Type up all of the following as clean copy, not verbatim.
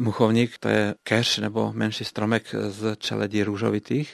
Muchovník to je keř nebo menší stromek z čeledí růžovitých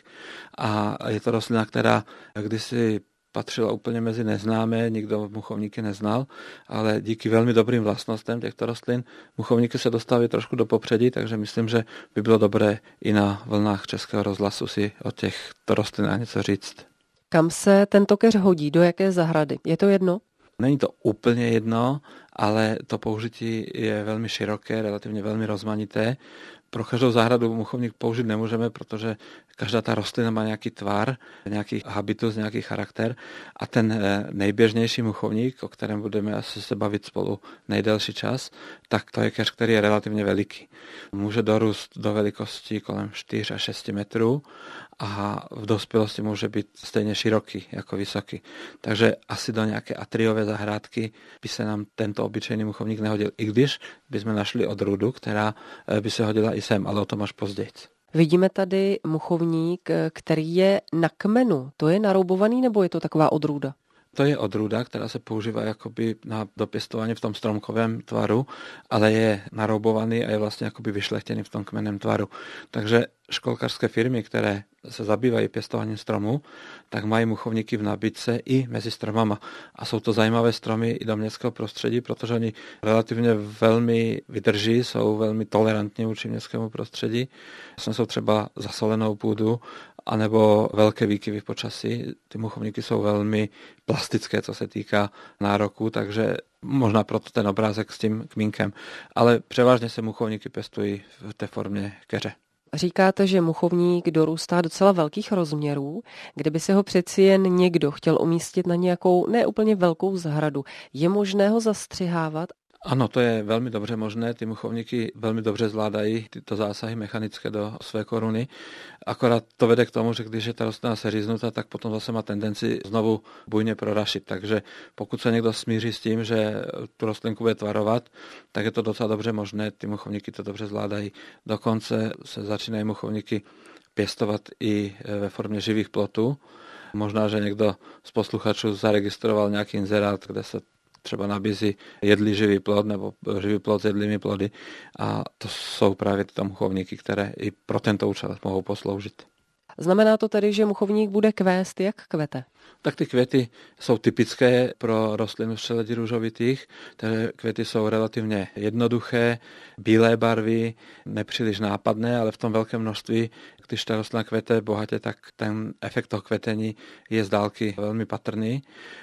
a je to rostlina, která kdysi patřila úplně mezi neznámé, nikdo muchovníky neznal, ale díky velmi dobrým vlastnostem těchto rostlin muchovníky se dostávají trošku do popředí, takže myslím, že by bylo dobré i na vlnách Českého rozhlasu si o těchto rostlinách něco říct. Kam se tento keř hodí? Do jaké zahrady? Je to jedno? Není to úplně jedno, ale to použití je velmi široké, relativně velmi rozmanité. Pro každou zahradu muchovník použít nemůžeme, protože každá ta rostlina má nějaký tvar, nějaký habitus, nějaký charakter a ten nejběžnější muchovník, o kterém budeme asi se bavit spolu nejdelší čas, tak to je keř, který je relativně veliký. Může dorůst do velikosti kolem 4 až 6 metrů a v dospělosti může být stejně široký jako vysoký. Takže asi do nějaké atriové zahrádky by se nám tento obyčejný muchovník nehodil, i když bychom našli odrůdu, která by se hodila i sem, ale o tom až později. Vidíme tady muchovník, který je na kmenu. To je naroubovaný nebo je to taková odrůda? To je odrůda, která se používá jakoby na dopěstování v tom stromkovém tvaru, ale je naroubovaný a je vlastně jakoby vyšlechtěný v tom kmenném tvaru. Takže školkařské firmy, které se zabývají pěstováním stromů, tak mají muchovníky v nabídce i mezi stromama. A jsou to zajímavé stromy i do městského prostředí, protože oni relativně velmi vydrží, jsou velmi tolerantní vůči městskému prostředí. Jsou třeba zasolenou půdu anebo velké výkyvy v počasí. Ty muchovníky jsou velmi plastické, co se týká nároku, takže možná proto ten obrázek s tím kmínkem. Ale převážně se muchovníky pěstují v té formě keře. Říkáte, že muchovník dorůstá docela velkých rozměrů. Kdyby se ho přeci jen někdo chtěl umístit na nějakou neúplně velkou zahradu, je možné ho zastřihávat? Ano, to je velmi dobře možné. Ty muchovníky velmi dobře zvládají tyto zásahy mechanické do své koruny. Akorát to vede k tomu, že když je ta rostlina seříznuta, tak potom zase má tendenci znovu bujně prorašit. Takže pokud se někdo smíří s tím, že tu rostlinku bude tvarovat, tak je to docela dobře možné. Ty muchovníky to dobře zvládají. Dokonce se začínají muchovníky pěstovat i ve formě živých plotů. Možná, že někdo z posluchačů zaregistroval nějaký inzerát, kde se třeba nabízí jedlý živý plod nebo živý plod s jedlými plody a to jsou právě tyto muchovníky, které i pro tento účel mohou posloužit. Znamená to tedy, že muchovník bude kvést, jak kvete? Tak ty květy jsou typické pro rostlinu z čeledí růžovitých. Ty květy jsou relativně jednoduché, bílé barvy, nepříliš nápadné, ale v tom velkém množství, když ta rostlina kvete bohatě, tak ten efekt toho kvetení je z dálky velmi patrný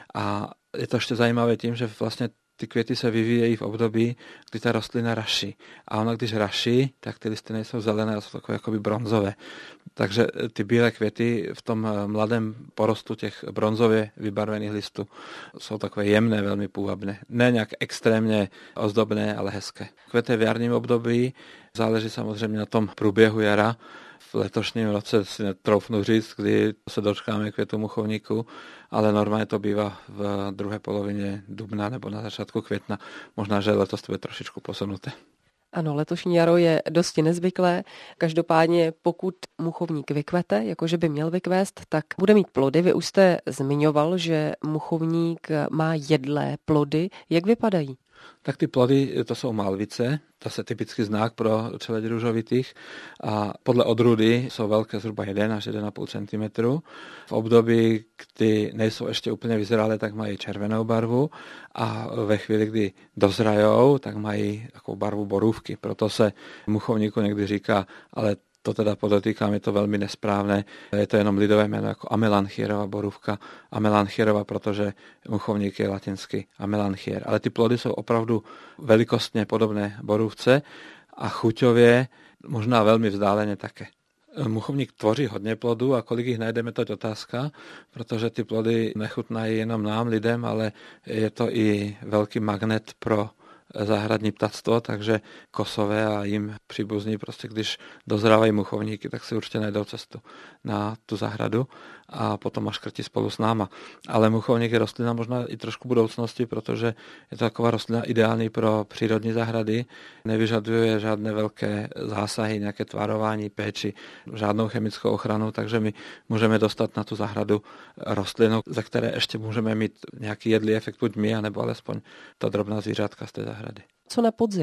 a je to ještě zajímavé tím, že vlastně ty květy se vyvíjejí v období, kdy ta rostlina raší. A ona, když raší, tak ty listy nejsou zelené, ale jsou takové jakoby bronzové. Takže ty bílé květy v tom mladém porostu těch bronzově vybarvených listů jsou takové jemné, velmi půvabné. Ne nějak extrémně ozdobné, ale hezké. Kvete v jarním období, záleží samozřejmě na tom průběhu jara. V letošním roce si netroufnu říct, kdy se dočkáme květu muchovníku, ale normálně to bývá v druhé polovině dubna nebo na začátku května. Možná, že letos to bude trošičku posunuté. Ano, letošní jaro je dosti nezvyklé. Každopádně pokud muchovník vykvete, jakože by měl vykvést, tak bude mít plody. Vy už jste zmiňoval, že muchovník má jedlé plody. Jak vypadají? Tak ty plody, to jsou malvice, to je typický znak pro čeledí růžovitých a podle odrůdy jsou velké zhruba 1 až 1,5 cm. V období, kdy nejsou ještě úplně vyzrálé, tak mají červenou barvu a ve chvíli, kdy dozrajou, tak mají takovou barvu borůvky. Proto se muchovníku někdy říká, ale to teda podotýkám, je to velmi nesprávné. Je to jenom lidové jméno jako amelanchierová borůvka. Amelanchierova, protože muchovník je latinsky amelanchier. Ale ty plody jsou opravdu velikostně podobné borůvce a chuťově možná velmi vzdáleně také. Muchovník tvoří hodně plodů a kolik jich najdeme, to je otázka, protože ty plody nechutnají jenom nám, lidem, ale je to i velký magnet pro zahradní ptactvo, takže kosové a jim příbuzní, prostě když dozrávají muchovníky, tak si určitě najdou cestu na tu zahradu a potom až škrtí spolu s náma. Ale muchovník je rostlina možná i trošku budoucnosti, protože je to taková rostlina ideální pro přírodní zahrady, nevyžaduje žádné velké zásahy, nějaké tvarování, péči, žádnou chemickou ochranu, takže my můžeme dostat na tu zahradu rostlinu, ze které ještě můžeme mít nějaký jedlý efekt buď my, anebo alespoň ta drobná zvířátka z té zahrady. Co na podzim?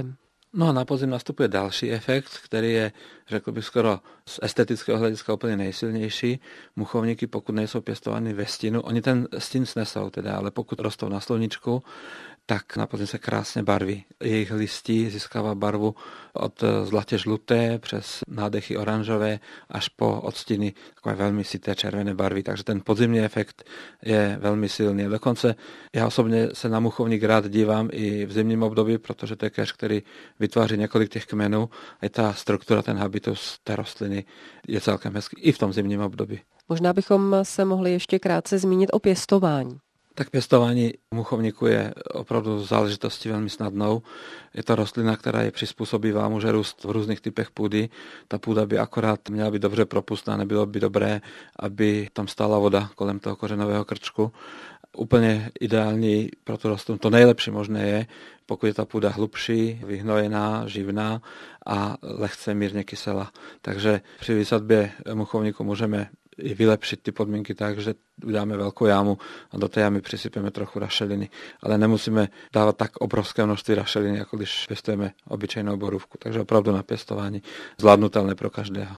No a na podzim nastupuje další efekt, který je, řekl bych, skoro z estetického hlediska úplně nejsilnější. Muchovníky, pokud nejsou pěstovány ve stínu, oni ten stín snesou teda, ale pokud rostou na sluníčku, tak na podzim se krásně barví. Jejich listí získává barvu od zlatě žluté přes nádechy oranžové až po odstíny takové velmi syté červené barvy. Takže ten podzimní efekt je velmi silný. Dokonce já osobně se na muchovník rád dívám i v zimním období, protože to je kéř, který vytváří několik těch kmenů. A ta struktura, ten habitus té rostliny je celkem hezký i v tom zimním období. Možná bychom se mohli ještě krátce zmínit o pěstování. Tak pěstování muchovníku je opravdu záležitostí velmi snadnou. Je to rostlina, která je přizpůsobivá, může růst v různých typech půdy. Ta půda by akorát měla být dobře propustná, nebylo by dobré, aby tam stála voda kolem toho kořenového krčku. Úplně ideální pro tu rostlinu, to nejlepší možné je, pokud je ta půda hlubší, vyhnojená, živná a lehce mírně kyselá. Takže při výsadbě muchovníku můžeme i vylepšit ty podmínky tak, že uděláme velkou jámu a do té jámy přisypeme trochu rašeliny. Ale nemusíme dávat tak obrovské množství rašeliny, jako když pěstujeme obyčejnou borůvku. Takže opravdu na pěstování zvládnutelné pro každého.